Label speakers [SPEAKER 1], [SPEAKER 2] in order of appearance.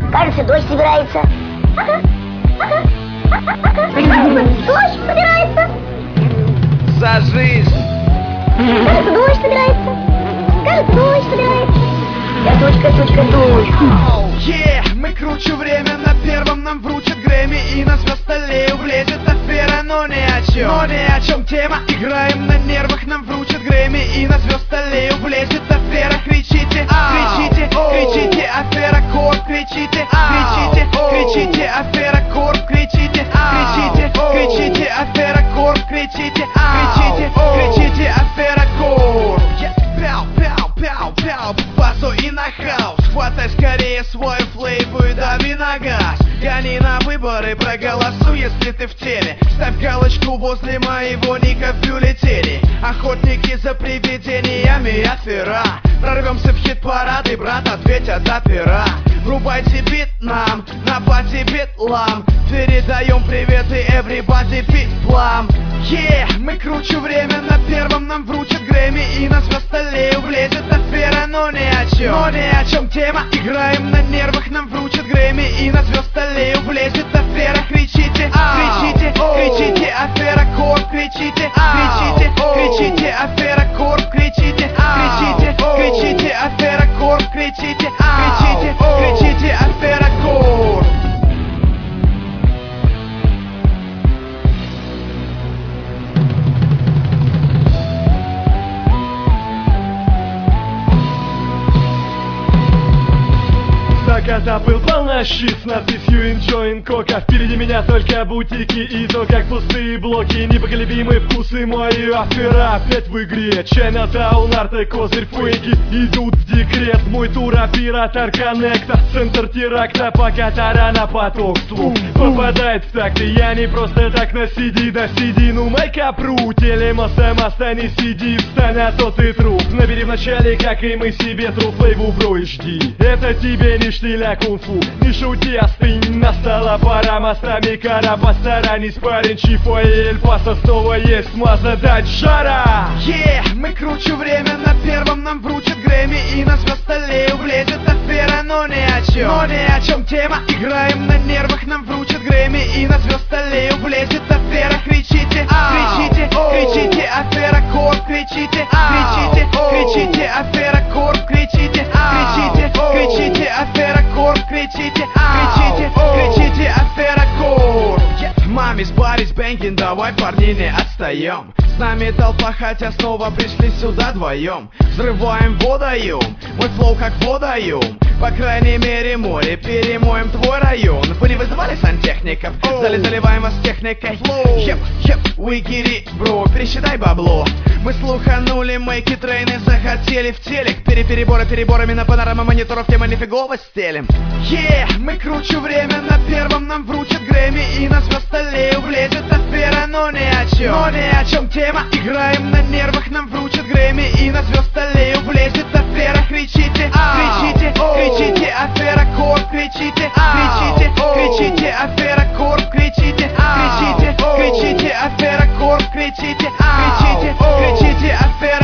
[SPEAKER 1] Кажется, дождь собирается. Дождь собирается.
[SPEAKER 2] За жизнь.
[SPEAKER 1] Кажется, дождь собирается. Кажется, дождь собирается. Тучка, дождь.
[SPEAKER 2] Мы круче время на первом, нам вручат Грэмми и на звезд столе влезет афера, но ни о чем. Но ни о чем тема, играем на нервах, нам вручат Грэмми и на звезд столе влезет афера. Кричите, кричите, кричите, афера корп, кричите, кричите, кричите, афера корп, кричите, кричите, кричите, афера корп, кричите, кричите, кричите, афера корп. Пяу, пяу, пяу, пяу, басу и на хаус. Хватай скорее свой флейву и дави на газ. Гони на выборы, проголосуй, если ты в теме. Ставь галочку возле моего ника в бюллетене. Охотники за привидениями, афера. Прорвемся в хит-парады, брат, ответят опера. Врубайте бит нам, на базе битлам. Передаем приветы everybody питлам. Мы круче время на первом, нам вручат Грэмми и на звезд столе влезет афера, но ни о чем. Но ни о чем тема, играем на нервах, нам вручат Грэмми и на звезд столе влезет афера. Кричите, кричите, кричите, афера корп, кричите, кричите, кричите, афера корп, кричите, кричите, кричите, афера корп, кричите, кричите, кричите, афера корп.
[SPEAKER 3] Заката был полна щит с надписью Enjoying Coca. Впереди меня только бутики и то, как пустые блоки. Непоколебимые вкусы мои, афера опять в игре. Чайнатаун, арты, козырь, фейки идут в декрет. Мой тур, оператор коннекта, центр теракта. Пока тарана поток слух попадает в такт. И я не просто так на CD, ну майкапру. Телемоста, моста, не сиди, встань, а то ты труп. Набери вначале, как и мы себе, тру флейву, бро, и жди. Это тебе не штиля кунг-фу, не шути, остынь. Настала пора мостами кара. Постаранись, парень, Чифа и Эль Пасо снова есть масса дать жара.
[SPEAKER 2] Мы круче время на первом, нам вручат Грэмми и на звезд столе влезет афера, но ни о чем. Но ни о чем тема, играем на нервах, нам вручат Грэмми и на звезд столе влезет афера. Кричите, кричите, кричите, афера корп, кричите, кричите, кричите, афера корп, кричите, кричите, кричите, афера корп, кричите, кричите, кричите, афера корп. Маме спарить бэнкин, давай, парни, не отстаем. С нами толпа, хотя снова пришли сюда вдвоем. Взрываем водоем, мой флоу как водоем. По крайней мере море, перемоем твой район. Вы не вызывали сантехников? В зале заливаем вас техникой. We get it, бро, пересчитай бабло. Мы слуханули, мейки трейны захотели в телек. Переборами на панорама мониторов, тема нифигово стелем. Мы круче время на первом, нам вручат Грэмми и на звезд столе влезет афера, но ни о чем. Но ни о чем тема, играем на нервах, нам вручат Грэмми и на звезд столе влезет афера. Кричите, кричите, кричите, афера корп, кричите, кричите, кричите, афера корп, кричите, кричите, кричите, афера корп, кричите, кричите, кричите, афера